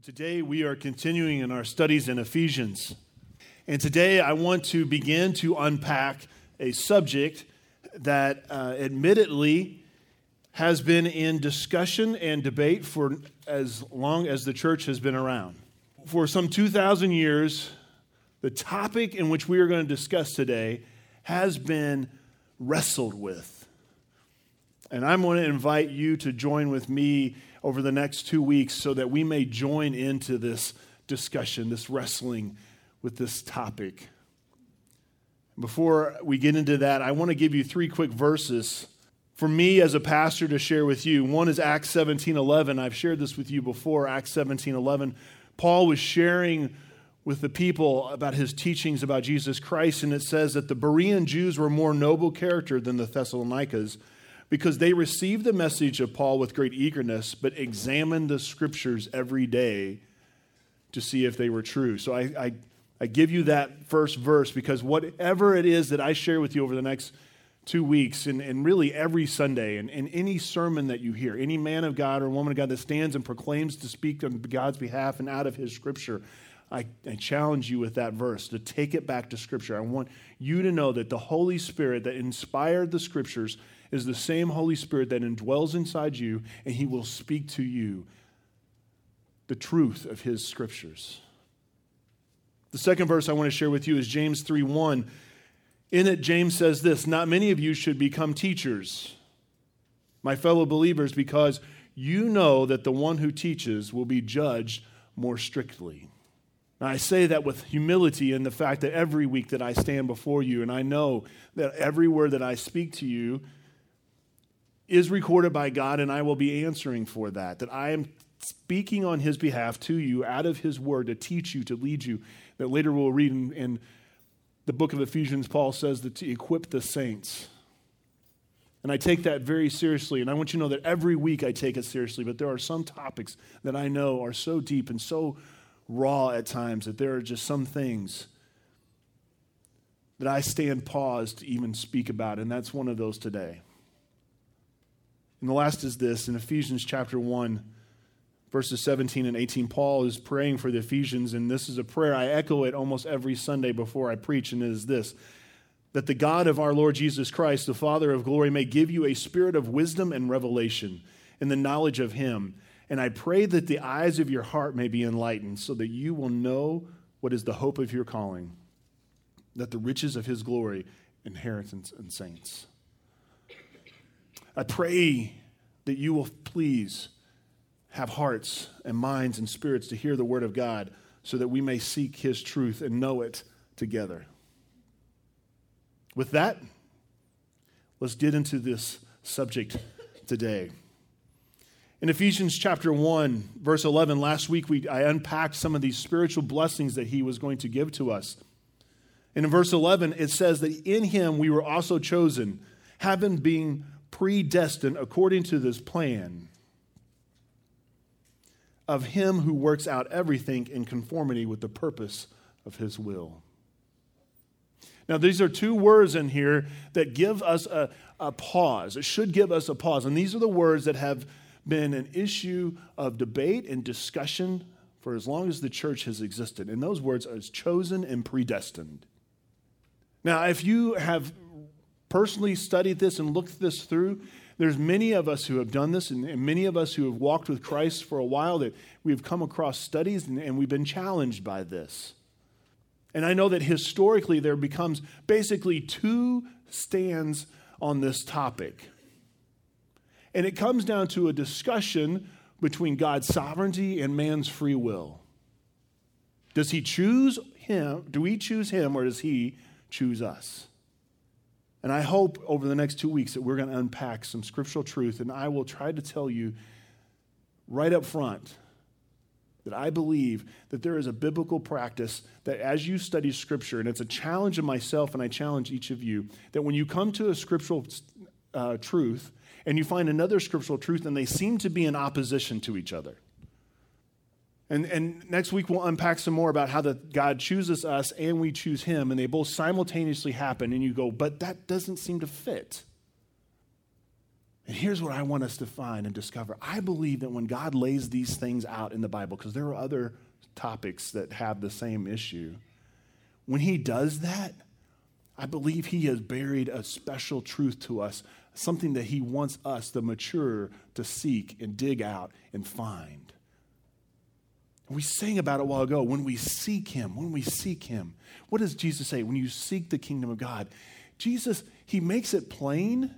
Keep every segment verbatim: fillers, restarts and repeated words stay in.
Today we are continuing in our studies in Ephesians. And today I want to begin to unpack a subject that uh, admittedly has been in discussion and debate for as long as the church has been around. For some two thousand years, the topic in which we are going to discuss today has been wrestled with. And I'm going to invite you to join with me over the next two weeks so that we may join into this discussion, this wrestling with this topic. Before we get into that, I want to give you three quick verses for me as a pastor to share with you. One is Acts seventeen eleven. I've shared this with you before, Acts seventeen eleven. Paul was sharing with the people about his teachings about Jesus Christ, and it says that the Berean Jews were more noble character than the Thessalonians, because they received the message of Paul with great eagerness, but examined the scriptures every day to see if they were true. So I, I, I give you that first verse because whatever it is that I share with you over the next two weeks, and, and really every Sunday, and, and any sermon that you hear, any man of God or woman of God that stands and proclaims to speak on God's behalf and out of his scripture, I, I challenge you with that verse to take it back to Scripture. I want you to know that the Holy Spirit that inspired the Scriptures is the same Holy Spirit that indwells inside you, and He will speak to you the truth of His Scriptures. The second verse I want to share with you is James three one. In it, James says this: "Not many of you should become teachers, my fellow believers, because you know that the one who teaches will be judged more strictly." Now, I say that with humility in the fact that every week that I stand before you, and I know that every word that I speak to you is recorded by God, and I will be answering for that, that I am speaking on His behalf to you out of His word to teach you, to lead you, that later we'll read in, in the book of Ephesians, Paul says that to equip the saints. And I take that very seriously, and I want you to know that every week I take it seriously, but there are some topics that I know are so deep and so raw at times that there are just some things that I stand paused to even speak about, and that's one of those today. And the last is this: in Ephesians chapter one, verses seventeen and eighteen, Paul is praying for the Ephesians, and this is a prayer. I echo it almost every Sunday before I preach, and it is this: that the God of our Lord Jesus Christ, the Father of glory, may give you a spirit of wisdom and revelation in the knowledge of Him. And I pray that the eyes of your heart may be enlightened, so that you will know what is the hope of your calling, that the riches of His glory, inheritance in saints. I pray that you will please have hearts and minds and spirits to hear the word of God, so that we may seek His truth and know it together. With that, let's get into this subject today. In Ephesians chapter one, verse eleven, last week we, I unpacked some of these spiritual blessings that He was going to give to us. And in verse eleven, it says that in Him we were also chosen, having been predestined according to this plan of Him who works out everything in conformity with the purpose of His will. Now, these are two words in here that give us a, a pause. It should give us a pause. And these are the words that have been an issue of debate and discussion for as long as the church has existed. And those words are chosen and predestined. Now, if you have personally studied this and looked this through, there's many of us who have done this, and, and many of us who have walked with Christ for a while, that we've come across studies and, and we've been challenged by this. And I know that historically there becomes basically two stands on this topic. And it comes down to a discussion between God's sovereignty and man's free will. Does He choose him? Do we choose Him, or does He choose us? And I hope over the next two weeks that we're going to unpack some scriptural truth, and I will try to tell you right up front that I believe that there is a biblical practice that as you study Scripture, and it's a challenge of myself and I challenge each of you, that when you come to a scriptural uh, truth and you find another scriptural truth and they seem to be in opposition to each other. And, and next week we'll unpack some more about how that God chooses us and we choose Him, and they both simultaneously happen, and you go, but that doesn't seem to fit. And here's what I want us to find and discover. I believe that when God lays these things out in the Bible, because there are other topics that have the same issue, when he does that, I believe he has buried a special truth to us, something that he wants us, the mature, to seek and dig out and find. We sang about it a while ago. When we seek him, when we seek him, what does Jesus say? When you seek the kingdom of God, Jesus, he makes it plain,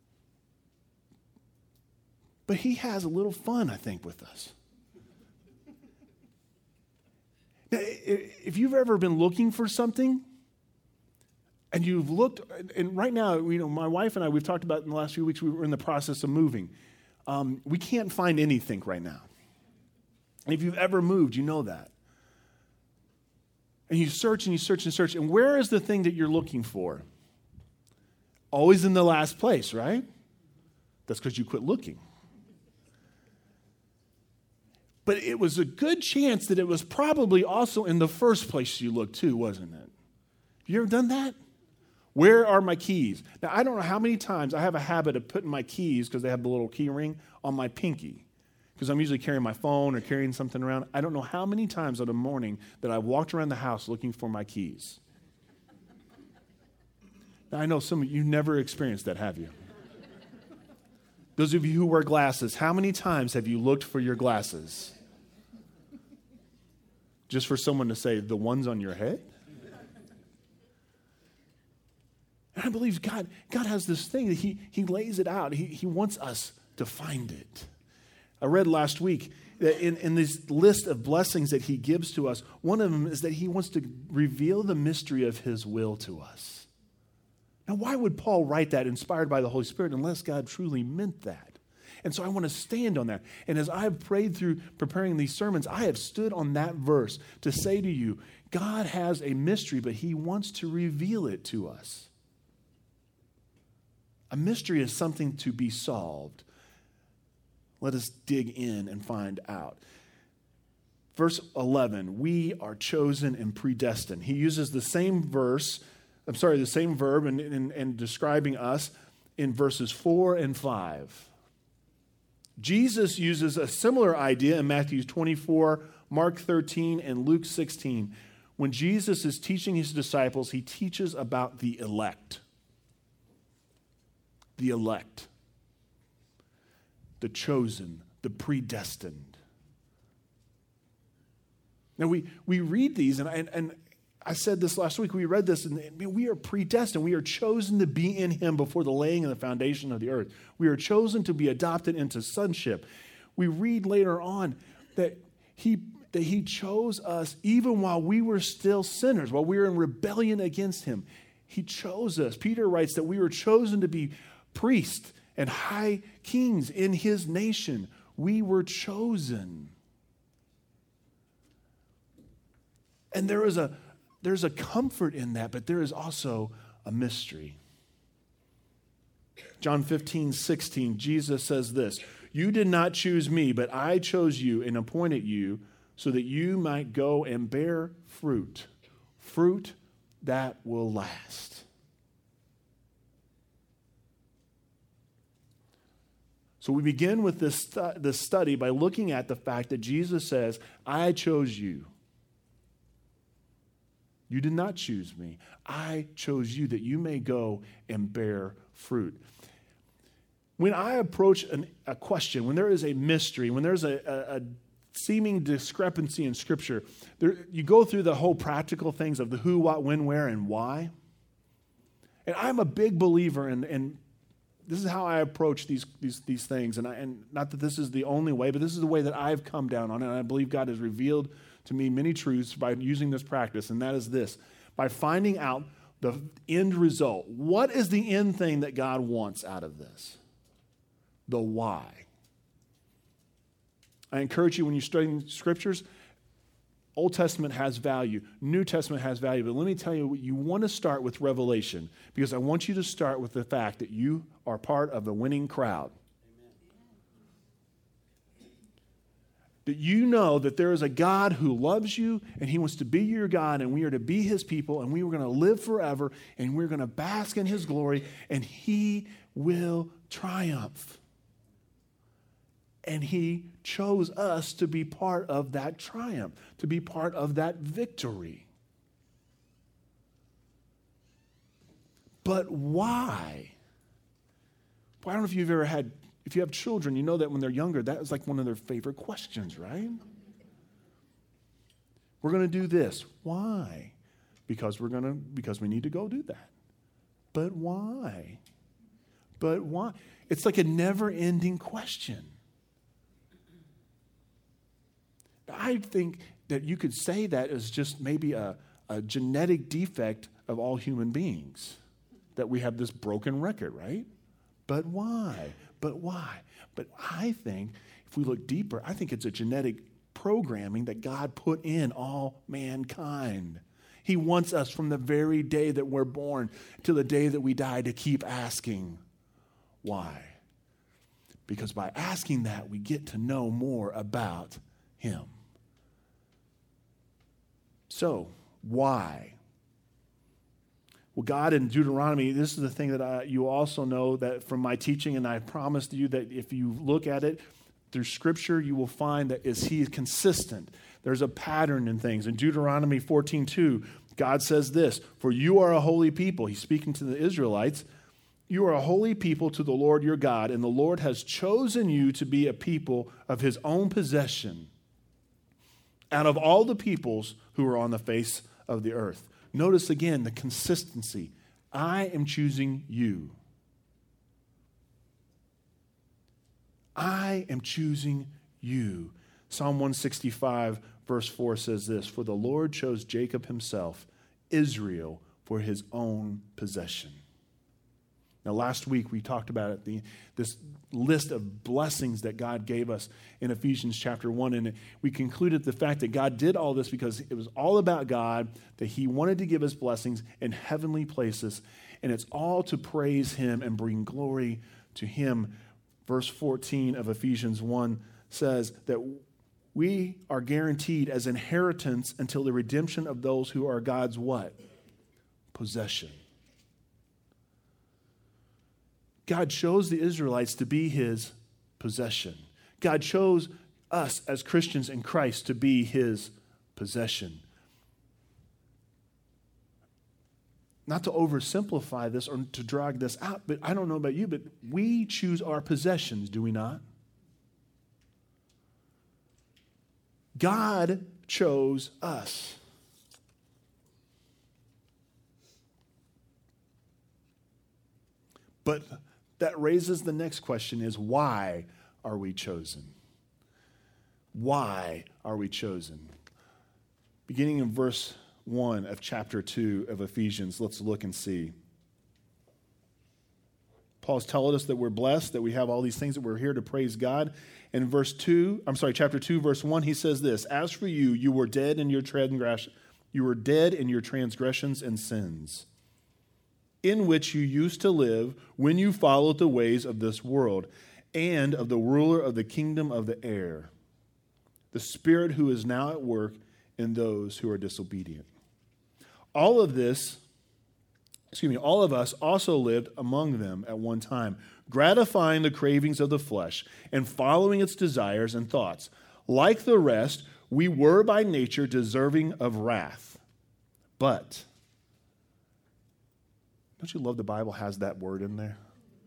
but he has a little fun, I think, with us. Now, if you've ever been looking for something, and you've looked, and right now, you know, my wife and I, we've talked about in the last few weeks, we were in the process of moving. Um, we can't find anything right now. And if you've ever moved, you know that. And you search and you search and search, and where is the thing that you're looking for? Always in the last place, right? That's because you quit looking. But it was a good chance that it was probably also in the first place you looked too, wasn't it? Have you ever done that? Where are my keys? Now, I don't know how many times I have a habit of putting my keys, because they have the little key ring, on my pinky, because I'm usually carrying my phone or carrying something around. I don't know how many times in the morning that I've walked around the house looking for my keys. Now, I know some of you never experienced that, have you? Those of you who wear glasses, how many times have you looked for your glasses? Just for someone to say, the ones on your head? And I believe God, God has this thing that he, he lays it out. He, he wants us to find it. I read last week that in, in this list of blessings that he gives to us, one of them is that he wants to reveal the mystery of his will to us. Now, why would Paul write that inspired by the Holy Spirit unless God truly meant that? And so I want to stand on that. And as I've prayed through preparing these sermons, I have stood on that verse to say to you, God has a mystery, but he wants to reveal it to us. A mystery is something to be solved. Let us dig in and find out. Verse eleven, we are chosen and predestined. He uses the same verse, I'm sorry, the same verb in, in, in describing us in verses four and five. Jesus uses a similar idea in Matthew twenty-four, Mark thirteen, and Luke sixteen. When Jesus is teaching his disciples, he teaches about the elect. The elect, the chosen, the predestined. Now, we, we read these, and, and, and I said this last week, we read this, and man, we are predestined. We are chosen to be in him before the laying of the foundation of the earth. We are chosen to be adopted into sonship. We read later on that he, that he chose us even while we were still sinners, while we were in rebellion against him. He chose us. Peter writes that we were chosen to be priests and high kings in his nation. We were chosen. And there is a, there's a comfort in that, but there is also a mystery. John fifteen, sixteen, Jesus says this, you did not choose me, but I chose you and appointed you so that you might go and bear fruit, fruit that will last. So we begin with this, stu- this study by looking at the fact that Jesus says, I chose you. You did not choose me. I chose you that you may go and bear fruit. When I approach an, a question, when there is a mystery, when there's a, a, a seeming discrepancy in Scripture, there, you go through the whole practical things of the who, what, when, where, and why. And I'm a big believer in, in this is how I approach these, these, these things. And, I, and not that this is the only way, but this is the way that I've come down on it. And I believe God has revealed to me many truths by using this practice. And that is this, by finding out the end result. What is the end thing that God wants out of this? The why. I encourage you when you're studying scriptures, Old Testament has value. New Testament has value. But let me tell you, you want to start with Revelation because I want you to start with the fact that you are part of the winning crowd. Amen. That you know that there is a God who loves you and he wants to be your God and we are to be his people and we are going to live forever and we're going to bask in his glory and he will triumph. And he chose us to be part of that triumph, to be part of that victory. But why? Well, I don't know if you've ever had, if you have children, you know that when they're younger, that is like one of their favorite questions, right? We're going to do this. Why? Because we're going to, because we need to go do that. But why? But why? It's like a never-ending question. I think that you could say that as just maybe a, a genetic defect of all human beings, that we have this broken record, right? But why? But why? But I think if we look deeper, I think it's a genetic programming that God put in all mankind. He wants us from the very day that we're born to the day that we die to keep asking, why? Because by asking that, we get to know more about him. So, why? Well, God in Deuteronomy, this is the thing that I, you also know that from my teaching, and I promised you that if you look at it through Scripture, you will find that is He is consistent. There's a pattern in things. In Deuteronomy fourteen two, God says this, "For you are a holy people." He's speaking to the Israelites. "You are a holy people to the Lord your God, and the Lord has chosen you to be a people of His own possession out of all the peoples who are on the face of the earth." Notice again the consistency. I am choosing you. I am choosing you. Psalm one sixty-five verse four says this, "For the Lord chose Jacob himself, Israel for his own possession." Now, last week we talked about it, the, this list of blessings that God gave us in Ephesians chapter one, and we concluded the fact that God did all this because it was all about God, that He wanted to give us blessings in heavenly places, and it's all to praise Him and bring glory to Him. Verse fourteen of Ephesians one says that we are guaranteed as inheritance until the redemption of those who are God's what? Possession. God chose the Israelites to be His possession. God chose us as Christians in Christ to be His possession. Not to oversimplify this or to drag this out, but I don't know about you, but we choose our possessions, do we not? God chose us. But that raises the next question is, why are we chosen? Why are we chosen? Beginning in verse one of chapter two of Ephesians, let's look and see. Paul's telling us that we're blessed, that we have all these things, that we're here to praise God. In verse two, I'm sorry, chapter two, verse one, he says this, "As for you, you were dead in your transgression, you were dead in your transgressions and sins, in which you used to live when you followed the ways of this world and of the ruler of the kingdom of the air, the spirit who is now at work in those who are disobedient. All of this, excuse me, all of us also lived among them at one time, gratifying the cravings of the flesh and following its desires and thoughts. Like the rest, we were by nature deserving of wrath. But don't you love the Bible has that word in there?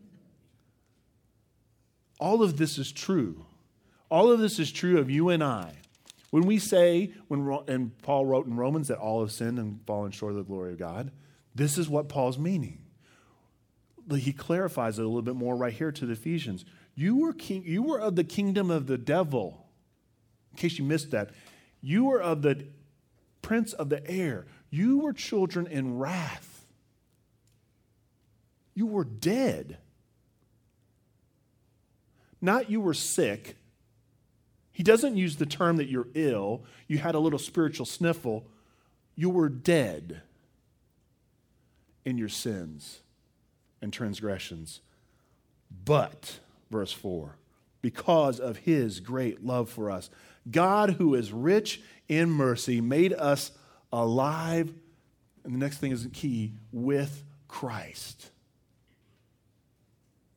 All of this is true. All of this is true of you and I. When we say, when and Paul wrote in Romans that all have sinned and fallen short of the glory of God, this is what Paul's meaning. He clarifies it a little bit more right here to the Ephesians. You were king, you were of the kingdom of the devil. In case you missed that, you were of the prince of the air. You were children in wrath. You were dead. Not you were sick. He doesn't use the term that you're ill. You had a little spiritual sniffle. You were dead in your sins and transgressions. But, verse four, because of His great love for us, God, who is rich in mercy, made us alive, and the next thing is key, with Christ.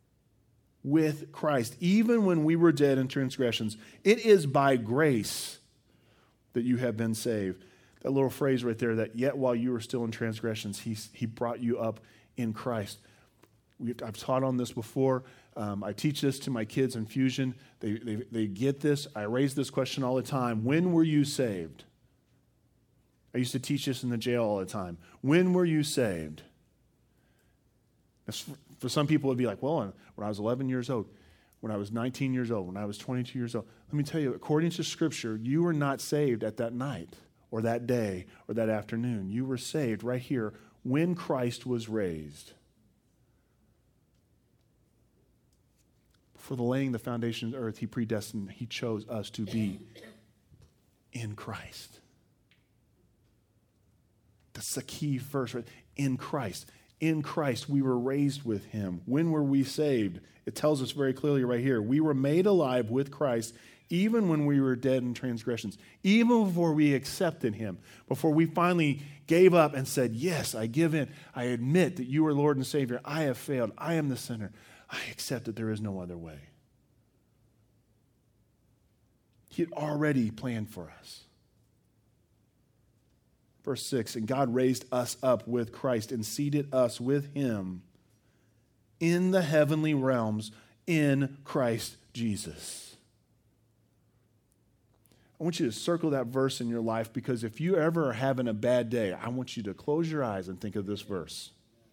with Christ, even when we were dead in transgressions. It is by grace that you have been saved. That little phrase right there, that yet while you were still in transgressions, he, he brought you up in Christ. We've, I've taught on this before. Um, I teach this to my kids in Fusion. They, they, they get this. I raise this question all the time. When were you saved? I used to teach this in the jail all the time. When were you saved? For some people, it would be like, well, when I was eleven years old, when I was nineteen years old, when I was twenty-two years old. Let me tell you, according to Scripture, you were not saved at that night or that day or that afternoon. You were saved right here when Christ was raised. For the laying the foundation of the earth, he predestined, he chose us to be in Christ. That's the key verse, right? In Christ. In Christ, we were raised with him. When were we saved? It tells us very clearly right here. We were made alive with Christ even when we were dead in transgressions, even before we accepted him, before we finally gave up and said, yes, I give in. I admit that you are Lord and Savior. I have failed. I am the sinner. I accept that there is no other way. He had already planned for us. Verse six, and God raised us up with Christ and seated us with him in the heavenly realms in Christ Jesus. I want you to circle that verse in your life, because if you ever are having a bad day, I want you to close your eyes and think of this verse.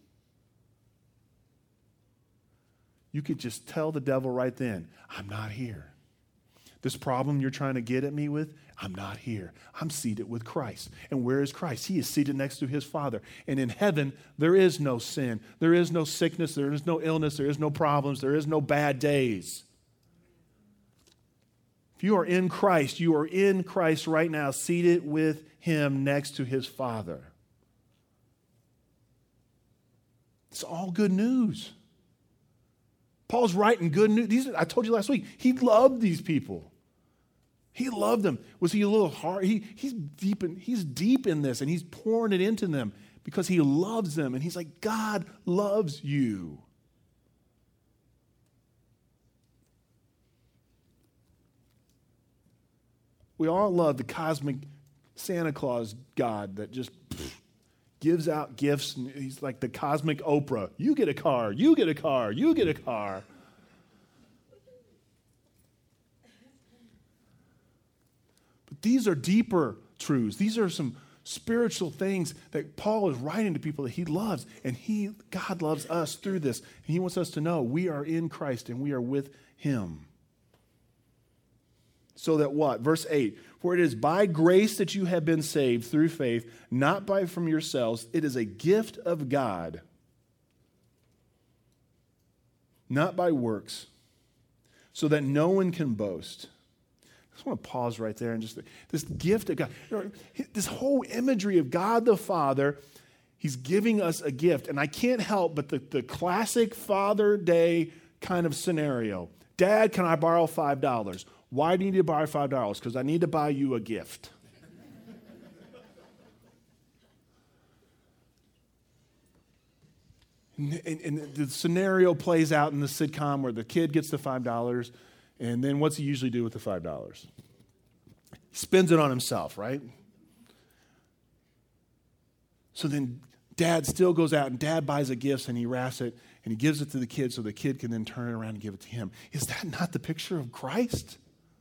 You could just tell the devil right then, I'm not here. This problem you're trying to get at me with, I'm not here. I'm seated with Christ. And where is Christ? He is seated next to his Father. And in heaven, there is no sin. There is no sickness. There is no illness. There is no problems. There is no bad days. If you are in Christ, you are in Christ right now, seated with him next to his Father. It's all good news. Paul's writing good news. These, I told you last week, he loved these people. He loved them. Was he a little hard? He, he's, deep in, he's deep in this, and he's pouring it into them because he loves them. And he's like, God loves you. We all love the cosmic Santa Claus God that just pff, gives out gifts. And he's like the cosmic Oprah. You get a car. You get a car. You get a car. These are deeper truths. These are some spiritual things that Paul is writing to people that he loves. And he, God loves us through this. And he wants us to know we are in Christ and we are with him. So that what? Verse eight, for it is by grace that you have been saved through faith, not by from yourselves. It is a gift of God, not by works, so that no one can boast. I just want to pause right there and just, this gift of God, this whole imagery of God the Father, he's giving us a gift. And I can't help but the, the classic Father Day kind of scenario. Dad, can I borrow five dollars? Why do you need to borrow five dollars? Because I need to buy you a gift. and, and, and the scenario plays out in the sitcom where the kid gets the five dollars. And then what's he usually do with the five dollars? He spends it on himself, right? So then dad still goes out and dad buys a gift and he wraps it and he gives it to the kid so the kid can then turn it around and give it to him. Is that not the picture of Christ?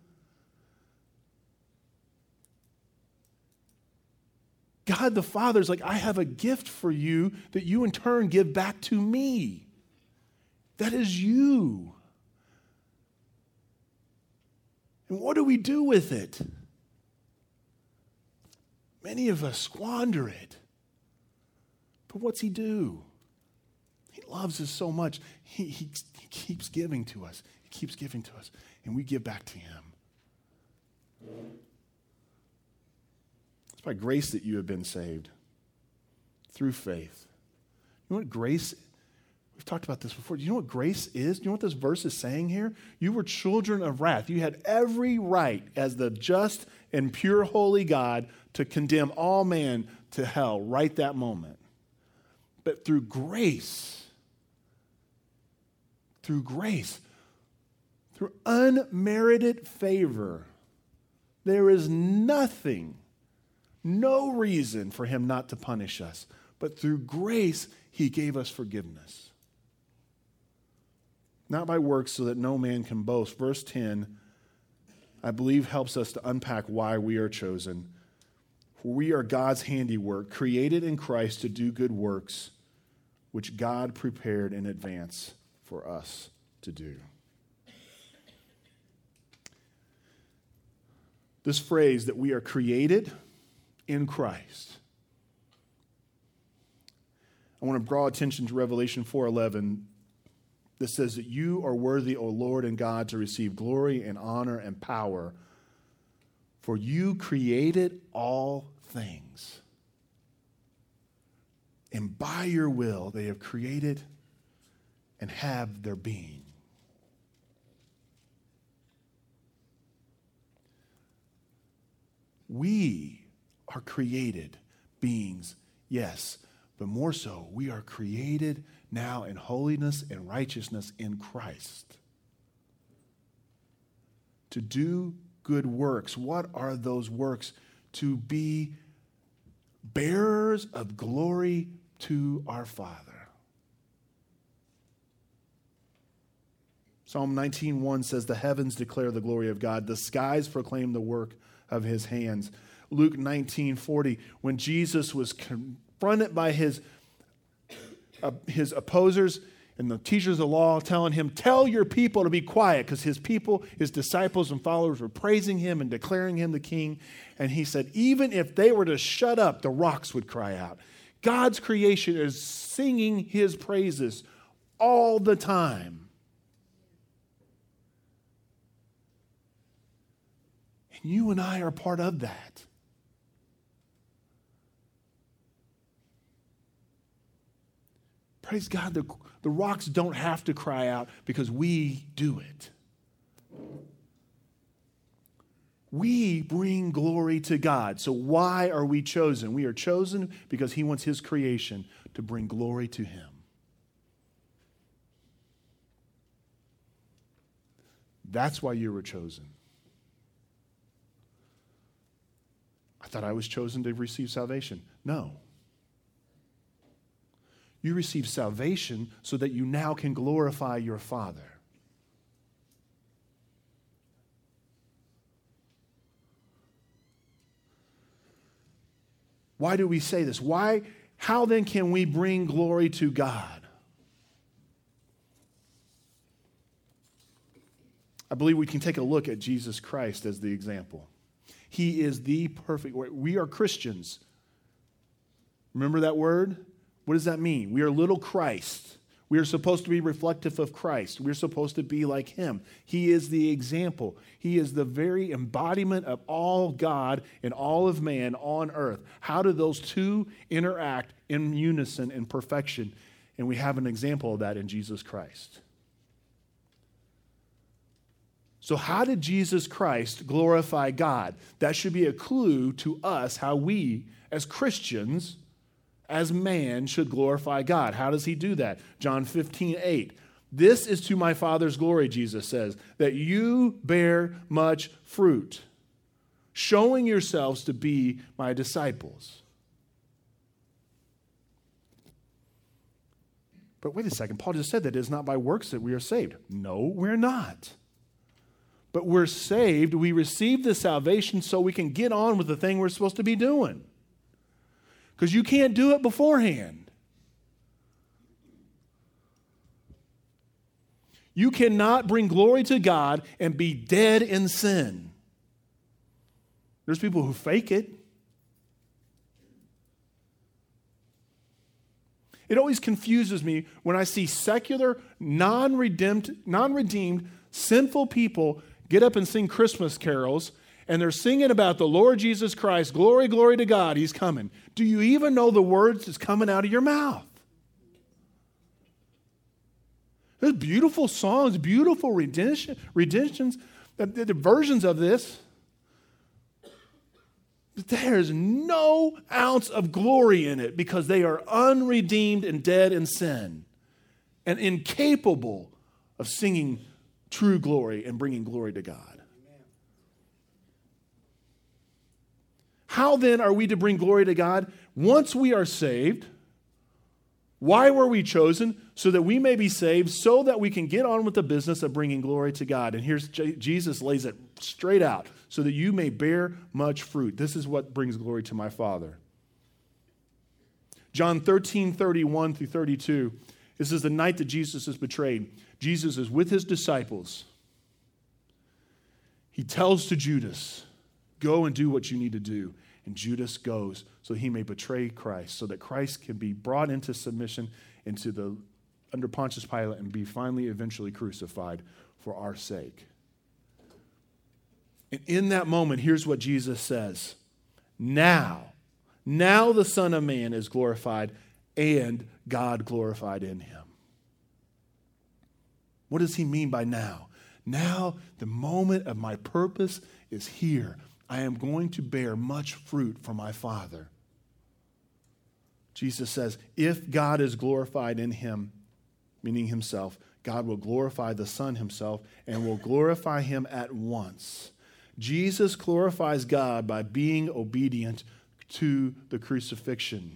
God the Father is like, I have a gift for you that you in turn give back to me. That is you. And what do we do with it? Many of us squander it. But what's he do? He loves us so much. He, he, he keeps giving to us. He keeps giving to us. And we give back to him. It's by grace that you have been saved. Through faith. You know what grace is? We've talked about this before. Do you know what grace is? Do you know what this verse is saying here? You were children of wrath. You had every right as the just and pure holy God to condemn all man to hell right that moment. But through grace, through grace, through unmerited favor. There is nothing, no reason for him not to punish us. But through grace, he gave us forgiveness. Not by works, so that no man can boast. Verse ten, I believe, helps us to unpack why we are chosen. For we are God's handiwork, created in Christ to do good works, which God prepared in advance for us to do. This phrase that we are created in Christ. I want to draw attention to Revelation four eleven that says that you are worthy, O Lord and God, to receive glory and honor and power, for you created all things. And by your will they have created and have their being. We are created beings, yes, but more so, we are created now in holiness and righteousness in Christ. To do good works. What are those works? To be bearers of glory to our Father. Psalm nineteen one says, the heavens declare the glory of God. The skies proclaim the work of his hands. Luke nineteen forty, when Jesus was confronted by his, uh, his opposers and the teachers of the law telling him, tell your people to be quiet, because his people, his disciples and followers were praising him and declaring him the king. And he said, even if they were to shut up, the rocks would cry out. God's creation is singing his praises all the time. And you and I are part of that. Praise God, the, the rocks don't have to cry out because we do it. We bring glory to God. So why are we chosen? We are chosen because he wants his creation to bring glory to him. That's why you were chosen. I thought I was chosen to receive salvation. No. You receive salvation so that you now can glorify your Father. Why do we say this? Why? How then can we bring glory to God? I believe we can take a look at Jesus Christ as the example. He is the perfect. We are Christians. Remember that word? What does that mean? We are little Christ. We are supposed to be reflective of Christ. We're supposed to be like him. He is the example. He is the very embodiment of all God and all of man on earth. How do those two interact in unison and perfection? And we have an example of that in Jesus Christ. So how did Jesus Christ glorify God? That should be a clue to us how we, as Christians, as man, should glorify God. How does he do that? John fifteen eight. This is to my Father's glory, Jesus says, that you bear much fruit, showing yourselves to be my disciples. But wait a second, Paul just said that it is not by works that we are saved. No, we're not. But we're saved, we receive the salvation so we can get on with the thing we're supposed to be doing. Because you can't do it beforehand. You cannot bring glory to God and be dead in sin. There's people who fake it. It always confuses me when I see secular, non-redeemed, non-redeemed, sinful people get up and sing Christmas carols, and they're singing about the Lord Jesus Christ, glory, glory to God, he's coming. Do you even know the words that's coming out of your mouth? There's beautiful songs, beautiful redemption, redemptions, the, the versions of this. But there's no ounce of glory in it because they are unredeemed and dead in sin and incapable of singing true glory and bringing glory to God. How then are we to bring glory to God? Once we are saved, why were we chosen? So that we may be saved, so that we can get on with the business of bringing glory to God. And here's J- Jesus lays it straight out, so that you may bear much fruit. This is what brings glory to my Father. John thirteen, thirty-one through thirty-two. This is the night that Jesus is betrayed. Jesus is with his disciples. He tells to Judas, go and do what you need to do. And Judas goes so he may betray Christ, so that Christ can be brought into submission into the under Pontius Pilate and be finally eventually crucified for our sake. And in that moment, here's what Jesus says. Now, now the Son of Man is glorified and God glorified in him. What does he mean by now? Now, the moment of my purpose is here. I am going to bear much fruit for my Father. Jesus says, if God is glorified in him, meaning himself, God will glorify the Son himself and will glorify him at once. Jesus glorifies God by being obedient to the crucifixion.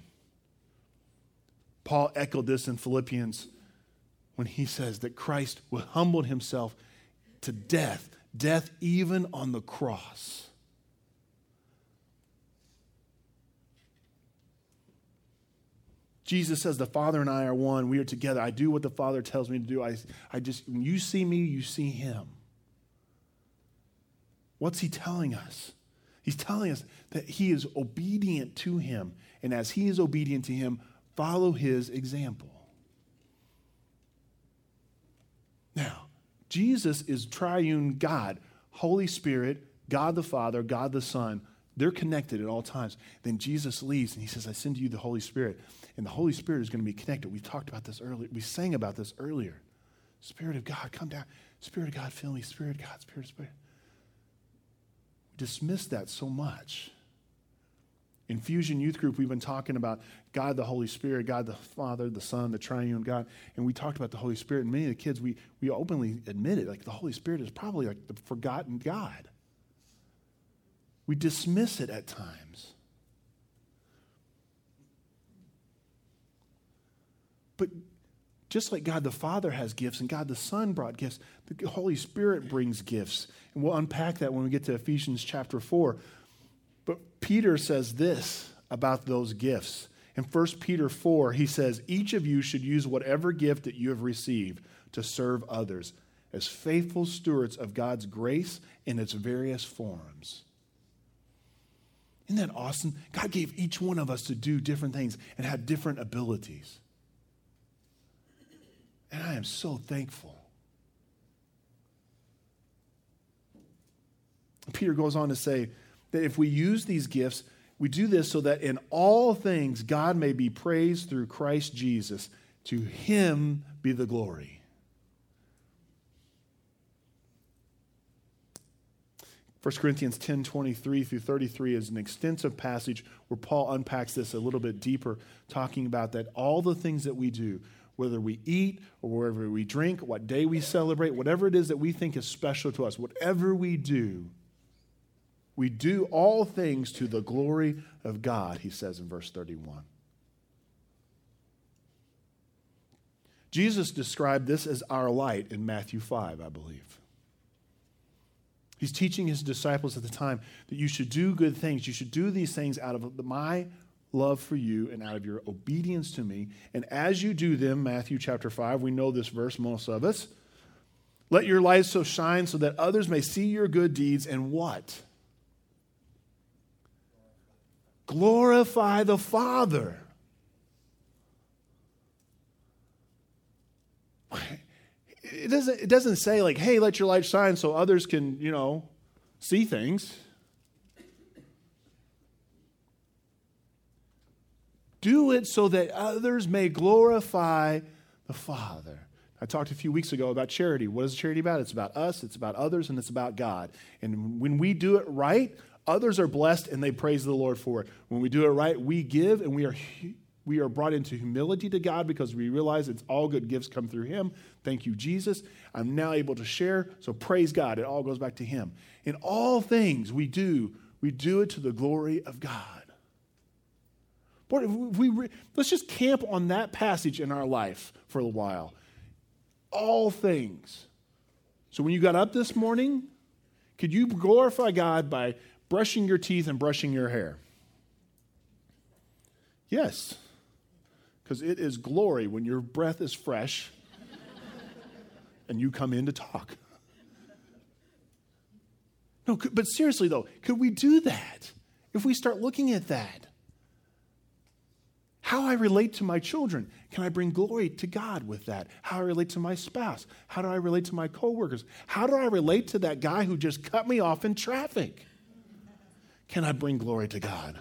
Paul echoed this in Philippians when he says that Christ humbled himself to death, death even on the cross. Jesus says, the Father and I are one. We are together. I do what the Father tells me to do. I, I just, when you see me, you see him. What's he telling us? He's telling us that he is obedient to him. And as he is obedient to him, follow his example. Now, Jesus is triune God, Holy Spirit, God the Father, God the Son. They're connected at all times. Then Jesus leaves and he says, I send to you the Holy Spirit. And the Holy Spirit is going to be connected. We talked about this earlier. We sang about this earlier. Spirit of God, come down. Spirit of God, fill me. Spirit of God, Spirit of Spirit. We dismiss that so much. In Fusion Youth Group, we've been talking about God, the Holy Spirit, God, the Father, the Son, the triune God. And we talked about the Holy Spirit. And many of the kids, we, we openly admit it. Like the Holy Spirit is probably like the forgotten God. We dismiss it at times. But just like God the Father has gifts and God the Son brought gifts, the Holy Spirit brings gifts. And we'll unpack that when we get to Ephesians chapter four. But Peter says this about those gifts. In First Peter four, he says, each of you should use whatever gift that you have received to serve others as faithful stewards of God's grace in its various forms. Isn't that awesome? God gave each one of us to do different things and have different abilities. And I am so thankful. Peter goes on to say that if we use these gifts, we do this so that in all things God may be praised through Christ Jesus. To him be the glory. First Corinthians ten, twenty-three through thirty-three is an extensive passage where Paul unpacks this a little bit deeper, talking about that all the things that we do, whether we eat or wherever we drink, what day we celebrate, whatever it is that we think is special to us, whatever we do, we do all things to the glory of God, he says in verse thirty-one. Jesus described this as our light in Matthew five, I believe. He's teaching his disciples at the time that you should do good things. You should do these things out of my love for you and out of your obedience to me. And as you do them, Matthew chapter five, we know this verse, most of us. Let your light so shine so that others may see your good deeds and what? Glorify the Father. It doesn't, it doesn't say like, hey, let your light shine so others can, you know, see things. Do it so that others may glorify the Father. I talked a few weeks ago about charity. What is charity about? It's about us, it's about others, and it's about God. And when we do it right, others are blessed and they praise the Lord for it. When we do it right, we give and we are We are brought into humility to God because we realize it's all good gifts come through him. Thank you, Jesus. I'm now able to share, so praise God. It all goes back to him. In all things we do, we do it to the glory of God. Boy, if we, we, let's just camp on that passage in our life for a while. All things. So when you got up this morning, could you glorify God by brushing your teeth and brushing your hair? Yes. Because it is glory when your breath is fresh and you come in to talk. No, but seriously though, could we do that? If we start looking at that, how I relate to my children, can I bring glory to God with that? How I relate to my spouse, how do I relate to my coworkers? How do I relate to that guy who just cut me off in traffic? Can I bring glory to God?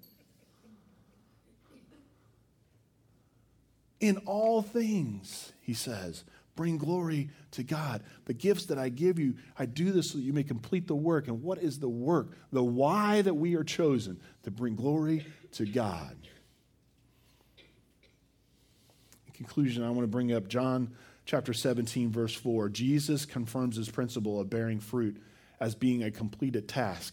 In all things, he says, bring glory to God. The gifts that I give you, I do this so that you may complete the work. And what is the work? The why that we are chosen to bring glory to God. In conclusion, I want to bring up John chapter seventeen, verse four. Jesus confirms his principle of bearing fruit as being a completed task.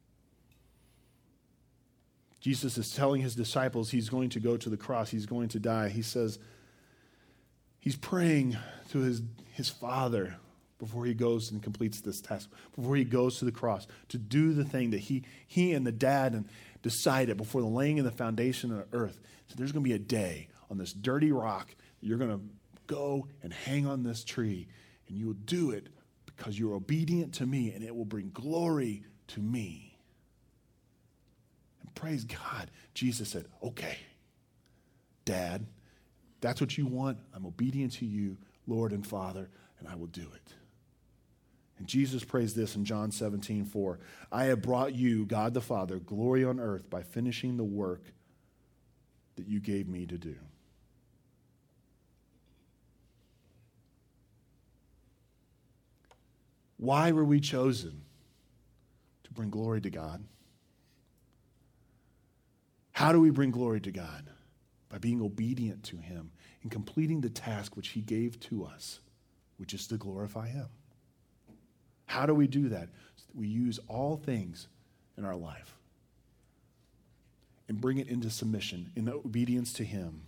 Jesus is telling his disciples he's going to go to the cross. He's going to die. He says he's praying to his, his Father before he goes and completes this task, before he goes to the cross, to do the thing that he, he and the dad and decided before the laying of the foundation of the earth. So there's going to be a day on this dirty rock that you're going to go and hang on this tree, and you will do it because you're obedient to me, and it will bring glory to me. Praise God. Jesus said, okay, Dad, that's what you want. I'm obedient to you, Lord and Father, and I will do it. And Jesus prays this in John seventeen four. I have brought you, God the Father, glory on earth by finishing the work that you gave me to do. Why were we chosen? To bring glory to God. How do we bring glory to God? By being obedient to him and completing the task which he gave to us, which is to glorify him. How do we do that? We use all things in our life and bring it into submission, in obedience to him.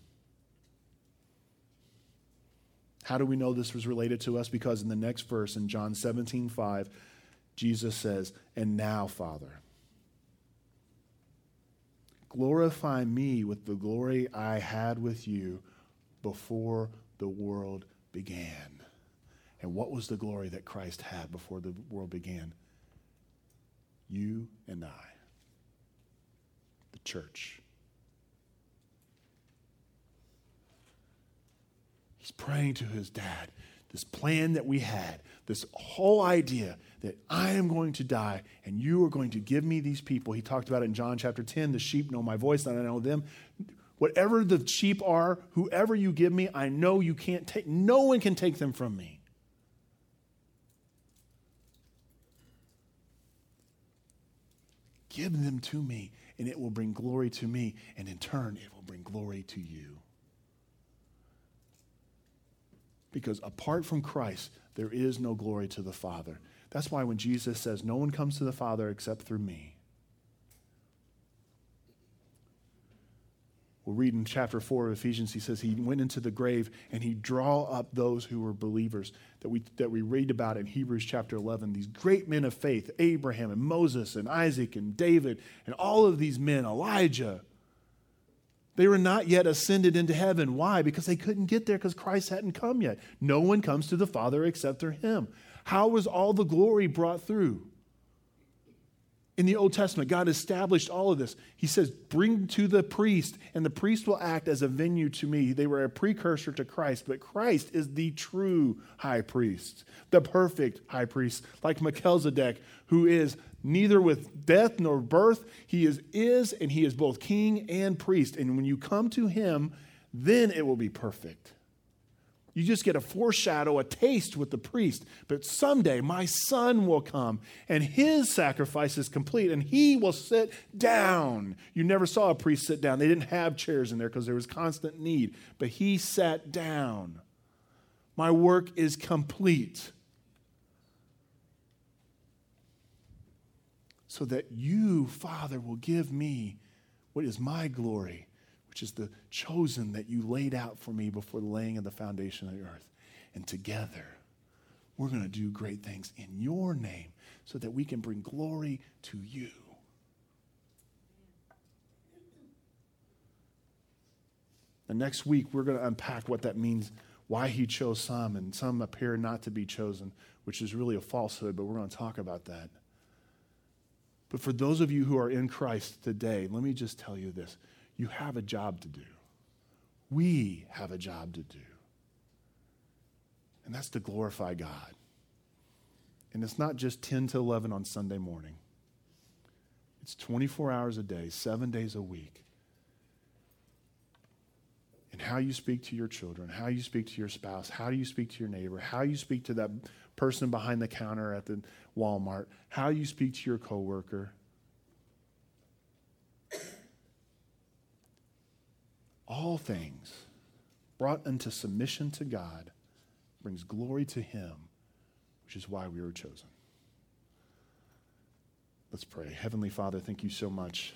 How do we know this was related to us? Because in the next verse, in John seventeen five, Jesus says, and now, Father, glorify me with the glory I had with you before the world began. And what was the glory that Christ had before the world began? You and I, the church. He's praying to his dad, this plan that we had, this whole idea that I am going to die and you are going to give me these people. He talked about it in John chapter ten, the sheep know my voice and I know them. Whatever the sheep are, whoever you give me, I know you can't take, no one can take them from me. Give them to me and it will bring glory to me, and in turn it will bring glory to you. Because apart from Christ, there is no glory to the Father. That's why when Jesus says, no one comes to the Father except through me. We'll read in chapter four of Ephesians, he says he went into the grave and he draw up those who were believers that we, that we read about in Hebrews chapter eleven. These great men of faith, Abraham and Moses and Isaac and David and all of these men, Elijah. They were not yet ascended into heaven. Why? Because they couldn't get there because Christ hadn't come yet. No one comes to the Father except through him. How was all the glory brought through? In the Old Testament, God established all of this. He says, bring to the priest, and the priest will act as a venue to me. They were a precursor to Christ, but Christ is the true high priest, the perfect high priest, like Melchizedek, who is neither with death nor birth. He is, is, and he is both king and priest. And when you come to him, then it will be perfect. You just get a foreshadow, a taste with the priest. But someday my son will come and his sacrifice is complete and he will sit down. You never saw a priest sit down. They didn't have chairs in there because there was constant need. But he sat down. My work is complete. So that you, Father, will give me what is my glory, which is the chosen that you laid out for me before the laying of the foundation of the earth. And together, we're going to do great things in your name so that we can bring glory to you. And next week, we're going to unpack what that means, why he chose some, and some appear not to be chosen, which is really a falsehood, but we're going to talk about that. But for those of you who are in Christ today, let me just tell you this. You have a job to do. We have a job to do. And that's to glorify God. And it's not just ten to eleven on Sunday morning. It's twenty-four hours a day, seven days a week. And how you speak to your children, how you speak to your spouse, how do you speak to your neighbor, how you speak to that person behind the counter at the Walmart, how you speak to your coworker. All things brought into submission to God brings glory to him, which is why we were chosen. Let's pray. Heavenly Father, thank you so much.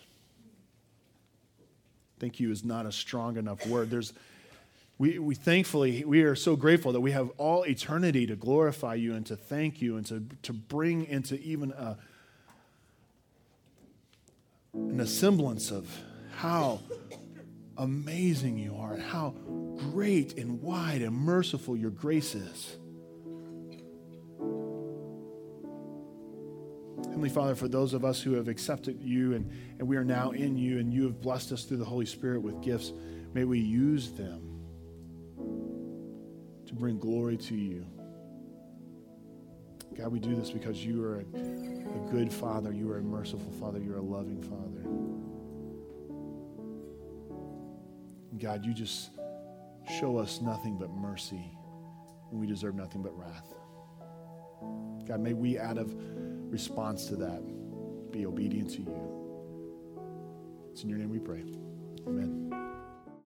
Thank you is not a strong enough word. There's, we, we thankfully, we are so grateful that we have all eternity to glorify you and to thank you and to, to bring into even a, an semblance of how amazing you are and how great and wide and merciful your grace is. Heavenly Father, for those of us who have accepted you and, and we are now in you and you have blessed us through the Holy Spirit with gifts, may we use them to bring glory to you. God, we do this because you are a, a good Father. You are a merciful Father. You're a loving Father. God, you just show us nothing but mercy when we deserve nothing but wrath. God, may we, out of response to that, be obedient to you. It's in your name we pray. Amen.